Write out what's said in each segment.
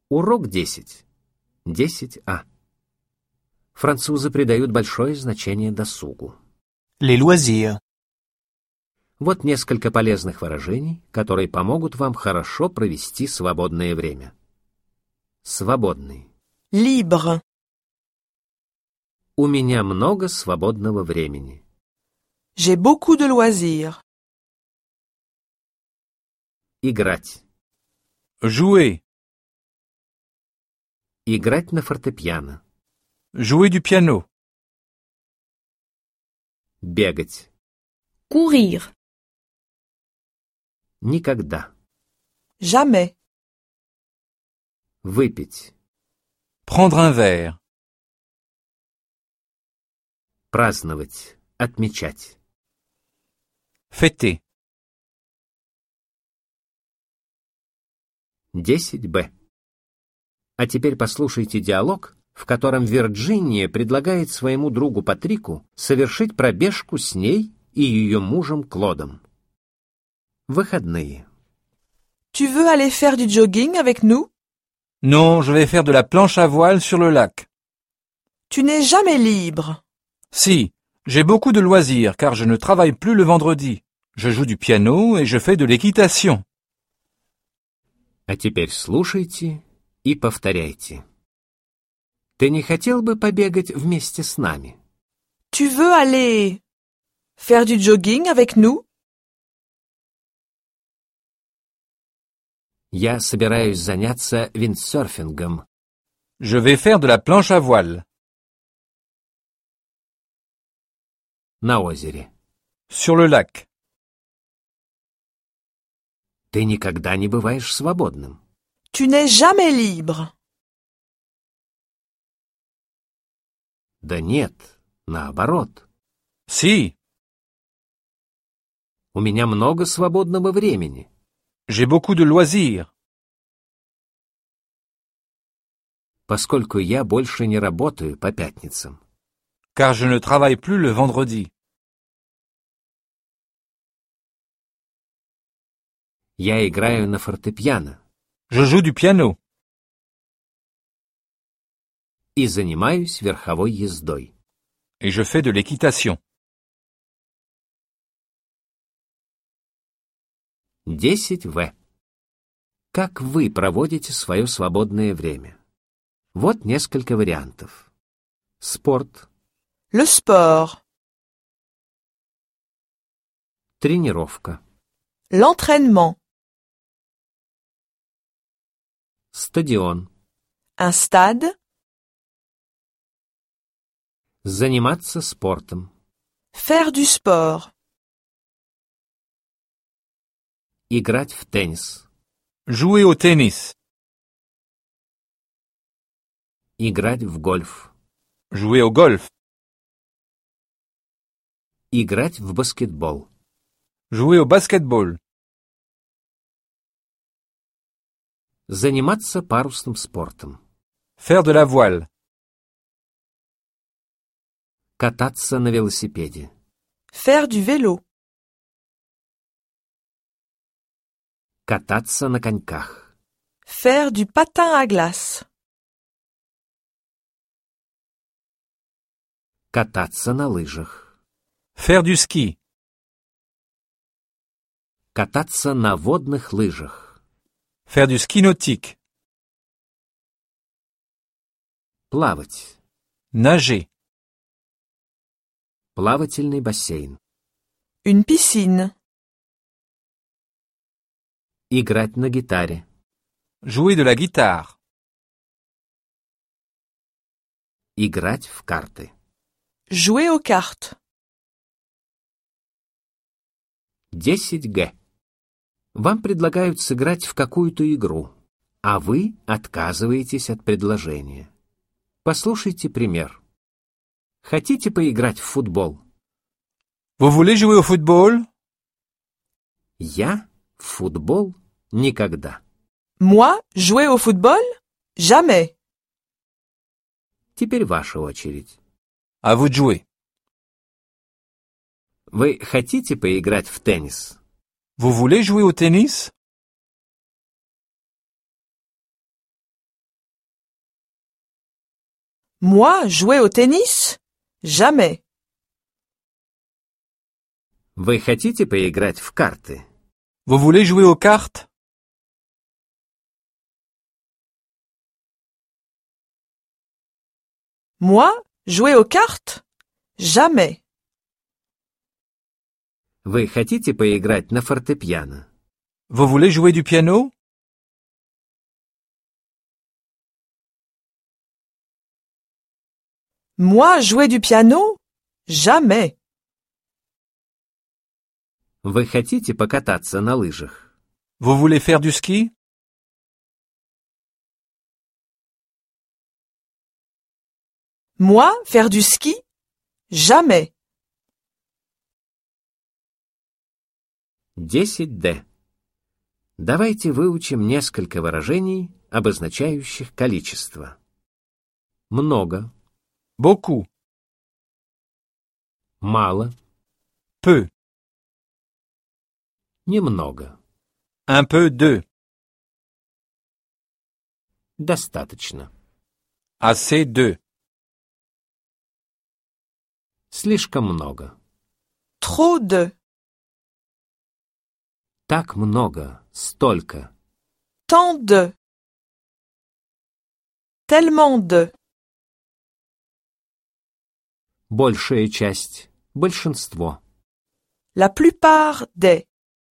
Урок 10. 10А. Французы придают большое значение досугу. Les loisirs. Вот несколько полезных выражений, которые помогут вам хорошо провести свободное время. Свободный. Libre. У меня много свободного времени. J'ai beaucoup de loisirs. Играть. Jouer. Играть на фортепиано. Jouer du piano. Бегать. Courir. Никогда. Jamais. Выпить. Prendre un verre. Праздновать. Отмечать. Fêter. 10Б. А теперь послушайте диалог, в котором Вирджиния предлагает своему другу Патрику совершить пробежку с ней и ее мужем Клодом. Выходные. Tu veux aller faire du jogging avec nous? Non, je vais faire de la planche à voile sur le lac. Tu n'es jamais libre. Si, j'ai beaucoup de loisirs car je ne travaille plus le vendredi. Je joue du piano et je fais de l'équitation. А теперь слушайте и повторяйте. Ты не хотел бы побегать вместе с нами? Tu veux aller faire du jogging avec nous? Я собираюсь заняться виндсерфингом. Je vais faire de la planche à voile. На озере. Sur le lac. Ты никогда не бываешь свободным. Tu n'es jamais libre. Да нет, наоборот. Si, У меня много свободного времени. j'ai beaucoup de loisirs. Поскольку я больше не работаю по пятницам. Car je ne travaille plus le vendredi. Я играю на фортепиано Je joue du piano. и занимаюсь верховой ездой. Et je fais de l'équitation. 10В. Как вы проводите свое свободное время? Вот несколько вариантов. Спорт, Le sport. тренировка, L'entraînement. стадион, Un stade. заниматься спортом, Faire du sport. играть в теннис, Jouer au tennis. играть в гольф, Jouer au golf. играть в баскетбол, Jouer au basketball. заниматься парусным спортом, Faire de la voile. кататься на велосипеде, Faire du vélo. кататься на коньках, Faire du patin à glace. кататься на лыжах, Faire du ski. кататься на водных лыжах, Faire du ski nautique. плавать, Nager. плавательный бассейн, Une piscine. играть на гитаре, Jouer de la guitare. играть в карты. Jouer aux cartes. 10Г. Вам предлагают сыграть в какую-то игру, а вы отказываетесь от предложения. Послушайте пример. Хотите поиграть в футбол? Vous voulez jouer au football? Я в футбол никогда. Moi, jouer au football? Jamais. Теперь ваша очередь. À vous de jouer. Вы хотите поиграть в теннис? Vous voulez jouer au tennis? Moi, jouer au tennis? Jamais. Вы хотите поиграть в карты? Vous voulez jouer aux cartes? Moi, jouer aux cartes? Jamais. Вы хотите поиграть на фортепиано? Vous voulez jouer du piano? Moi, jouer du piano? Jamais. Вы хотите покататься на лыжах? Vous voulez faire du ski? Moi, faire du ski? Jamais. 10D. Давайте выучим несколько выражений, обозначающих количество. Много, Beaucoup. мало, Peu. немного, Un peu de. достаточно, Assez de. слишком много, Trop de. так много, столько, Tant de. Tellement de. большая часть, большинство, La plupart des.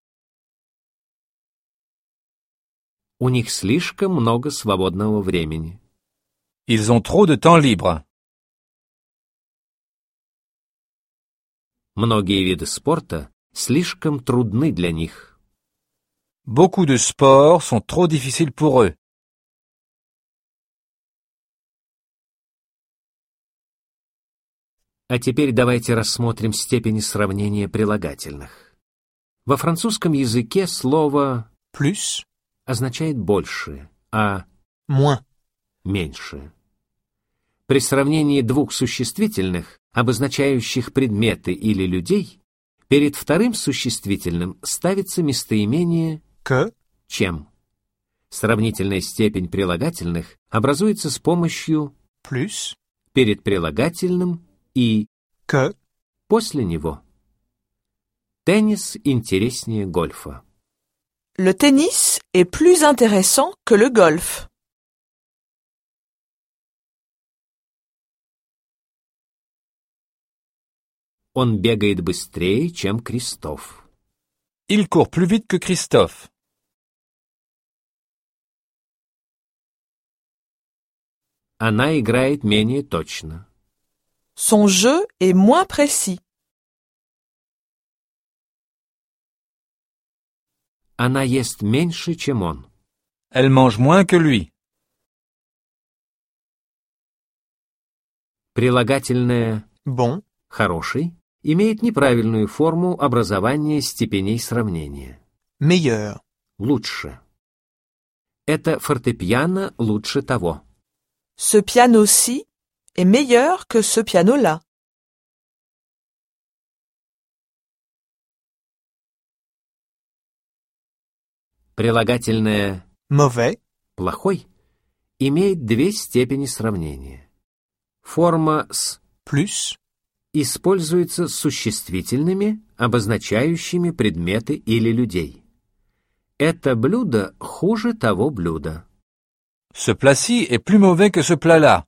у них слишком много свободного времени. Ils ont trop de temps libre. Многие виды спорта слишком трудны для них. Beaucoup de sports sont trop difficiles pour eux. А теперь давайте рассмотрим степени сравнения прилагательных. Во французском языке слово Plus, означает «больше», а moins. «меньше». При сравнении двух существительных, обозначающих предметы или людей, перед вторым существительным ставится местоимение Que, «чем». Сравнительная степень прилагательных образуется с помощью plus, перед прилагательным и que, после него. Теннис интереснее гольфа. Le tennis est plus intéressant que le golf. Он бегает быстрее, чем Кристоф. il court plus vite que Christophe. Она играет менее точно. Son jeu est moins précis. Она ест меньше, чем он. Elle mange moins que lui. Прилагательное Bon, «хороший» имеет неправильную форму образования степеней сравнения. meilleur. Лучше. Это фортепиано лучше того. Ce piano-ci est meilleur que ce piano-là. Прилагательное Mauvais, «плохой» имеет две степени сравнения. Форма с plus, используется с существительными, обозначающими предметы или людей. Это блюдо хуже того блюда. ce plat-ci est plus mauvais que ce plat-là.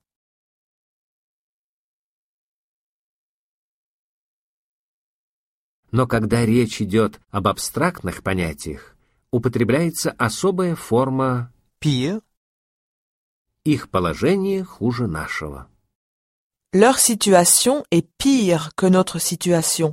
Но когда речь идет об абстрактных понятиях, употребляется особая форма Pire, «их положение хуже нашего». Leur situation est pire que notre situation.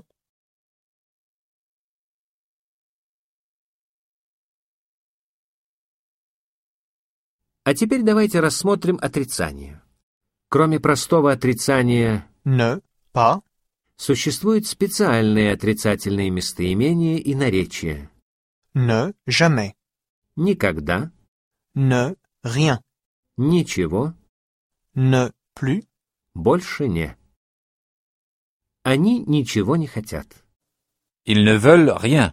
А теперь давайте рассмотрим отрицание. Кроме простого отрицания ne, pas, существуют специальные отрицательные местоимения и наречия. ne, jamais, Никогда, ne, rien, ничего, ne, plus, больше не. Они ничего не хотят. ils ne veulent rien.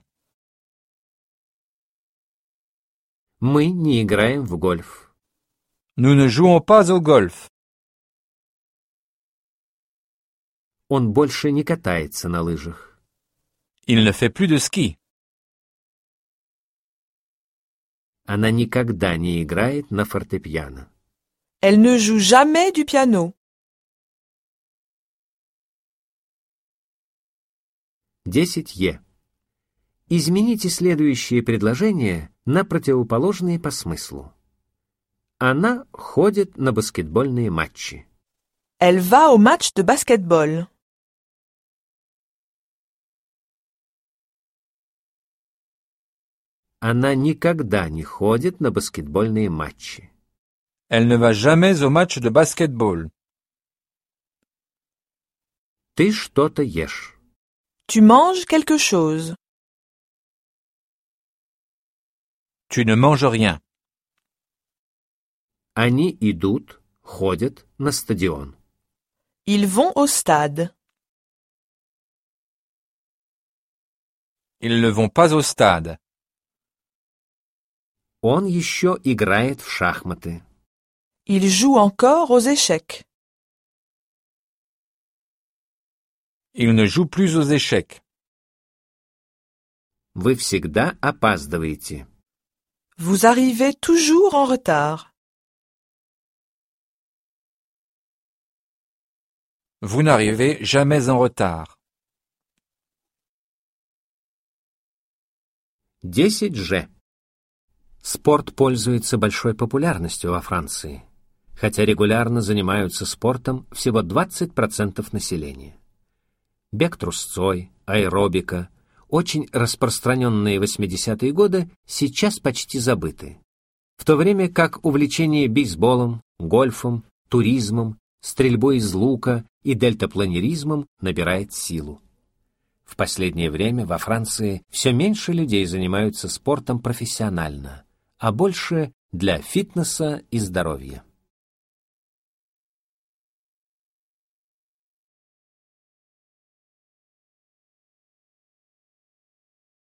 Мы не играем в гольф. Nous ne jouons pas au golf. Он больше не катается на лыжах. Il ne fait plus de ski. Она никогда не играет на фортепиано. Elle ne joue jamais du piano. 10Е. Измените следующие предложения на противоположные по смыслу. Она ходит на баскетбольные матчи. Elle va au match de basketball. Она никогда не ходит на баскетбольные матчи. Elle ne va jamais au match de basketball. Ты что-то ешь. Tu manges quelque chose. Tu ne manges rien. Они идут, ходят на стадион. Ils vont au stade. Ils ne vont pas au stade. Он еще играет в шахматы. Il joue encore aux échecs. Il ne joue plus aux échecs. Вы всегда опаздываете. Vous arrivez toujours en retard. Vous n'arrivez jamais en retard. 10Ж. Спорт пользуется большой популярностью во Франции, хотя регулярно занимаются спортом всего 20% населения. Бег трусцой, аэробика, очень распространенные 80-е годы, сейчас почти забыты, в то время как увлечение бейсболом, гольфом, туризмом, стрельбой из лука и дельтапланеризмом набирает силу. В последнее время во Франции все меньше людей занимаются спортом профессионально, а больше для фитнеса и здоровья.